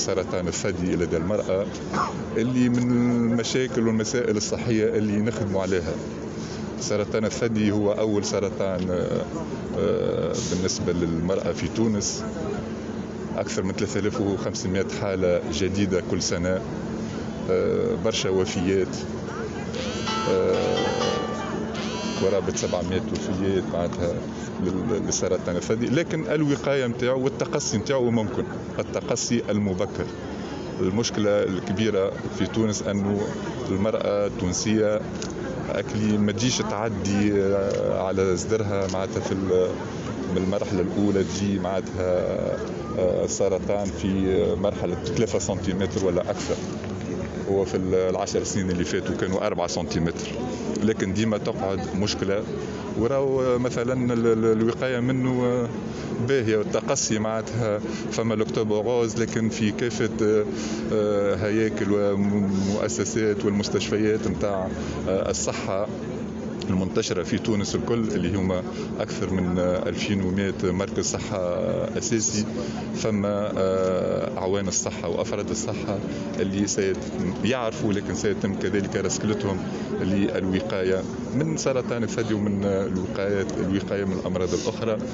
سرطان الثدي لدى المرأة، اللي من المشاكل والمسائل الصحية اللي نخدموا عليها. سرطان الثدي هو أول سرطان بالنسبة للمرأة في تونس، أكثر من 3500 حالة جديدة كل سنة، برشا وفيات، قرابة 700 وفيات معناتها لسرطان الثدي. لكن الوقاية نتاعو والتقصي نتاعو ممكن، التقصي المبكر. المشكلة الكبيرة في تونس أنه المرأة التونسية أكلي ما تجيش تعدي على صدرها معناتها من المرحلة الأولى تجي معناتها سرطان في مرحلة 3 سنتيمتر ولا أكثر. هو في 10 سنين اللي فاتوا كانوا 4 سنتيمتر، لكن ديما تقعد مشكلة. وراو مثلا الوقاية منه باهية، والتقصي معناتها فما الأكتوبروز، لكن في كافة هياكل ومؤسسات والمستشفيات نتاع الصحة المنتشرة في تونس الكل، اللي هما أكثر من 2100 مركز صحة أساسي، فما أعوان الصحة وأفراد الصحة اللي سيعرفوا، لكن سيتم كذلك رسكلتهم للوقاية من سرطان الثدي ومن الوقاية من الأمراض الأخرى.